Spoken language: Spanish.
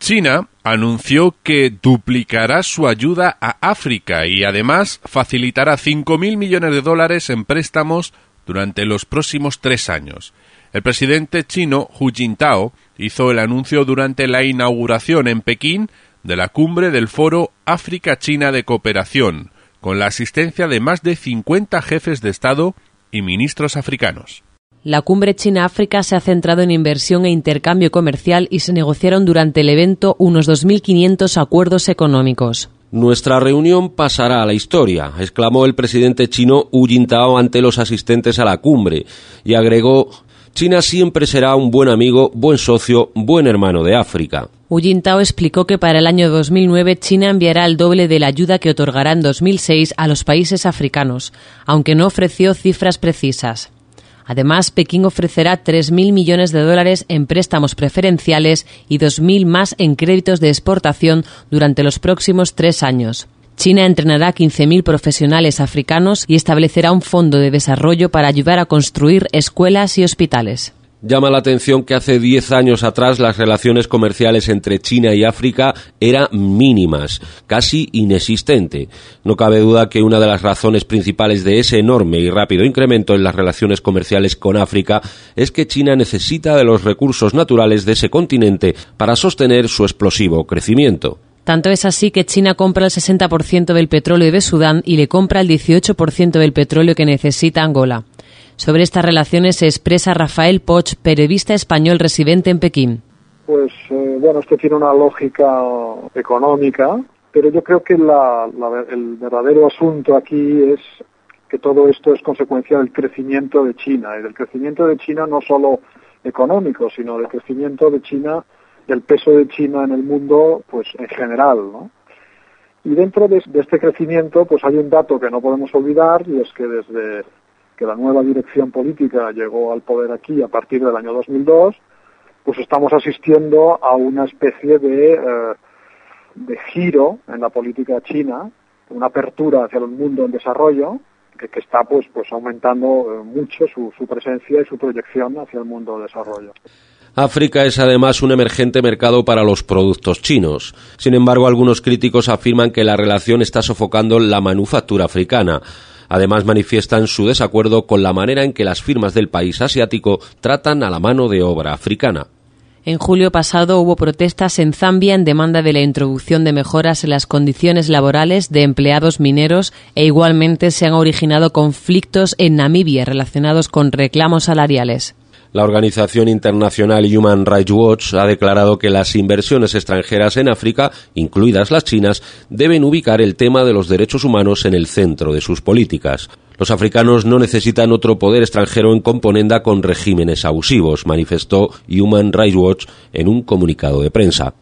China anunció que duplicará su ayuda a África y además facilitará 5.000 millones de dólares en préstamos durante los próximos 3 años. El presidente chino Hu Jintao hizo el anuncio durante la inauguración en Pekín de la cumbre del Foro África-China de Cooperación, con la asistencia de más de 50 jefes de Estado y ministros africanos. La cumbre China-África se ha centrado en inversión e intercambio comercial y se negociaron durante el evento unos 2.500 acuerdos económicos. Nuestra reunión pasará a la historia, exclamó el presidente chino Hu Jintao ante los asistentes a la cumbre, y agregó: China siempre será un buen amigo, buen socio, buen hermano de África. Hu Jintao explicó que para el año 2009 China enviará el doble de la ayuda que otorgará en 2006 a los países africanos, aunque no ofreció cifras precisas. Además, Pekín ofrecerá 3.000 millones de dólares en préstamos preferenciales y 2.000 más en créditos de exportación durante los próximos 3 años. China entrenará a 15.000 profesionales africanos y establecerá un fondo de desarrollo para ayudar a construir escuelas y hospitales. Llama la atención que hace 10 años atrás las relaciones comerciales entre China y África eran mínimas, casi inexistente. No cabe duda que una de las razones principales de ese enorme y rápido incremento en las relaciones comerciales con África es que China necesita de los recursos naturales de ese continente para sostener su explosivo crecimiento. Tanto es así que China compra el 60% del petróleo de Sudán y le compra el 18% del petróleo que necesita Angola. Sobre estas relaciones se expresa Rafael Poch, periodista español residente en Pekín. Pues esto tiene una lógica económica, pero yo creo que el verdadero asunto aquí es que todo esto es consecuencia del crecimiento de China, y del crecimiento de China no solo económico, sino del crecimiento de China, del peso de China en el mundo, pues en general, ¿no? Y dentro de este crecimiento, pues hay un dato que no podemos olvidar, y es que desde que la nueva dirección política llegó al poder aquí a partir del año 2002, pues estamos asistiendo a una especie de giro en la política china, una apertura hacia el mundo en desarrollo, que está pues aumentando mucho su presencia y su proyección hacia el mundo de desarrollo. África es además un emergente mercado para los productos chinos. Sin embargo, algunos críticos afirman que la relación está sofocando la manufactura africana. Además, manifiestan su desacuerdo con la manera en que las firmas del país asiático tratan a la mano de obra africana. En julio pasado hubo protestas en Zambia en demanda de la introducción de mejoras en las condiciones laborales de empleados mineros e igualmente se han originado conflictos en Namibia relacionados con reclamos salariales. La organización internacional Human Rights Watch ha declarado que las inversiones extranjeras en África, incluidas las chinas, deben ubicar el tema de los derechos humanos en el centro de sus políticas. Los africanos no necesitan otro poder extranjero en componenda con regímenes abusivos, manifestó Human Rights Watch en un comunicado de prensa.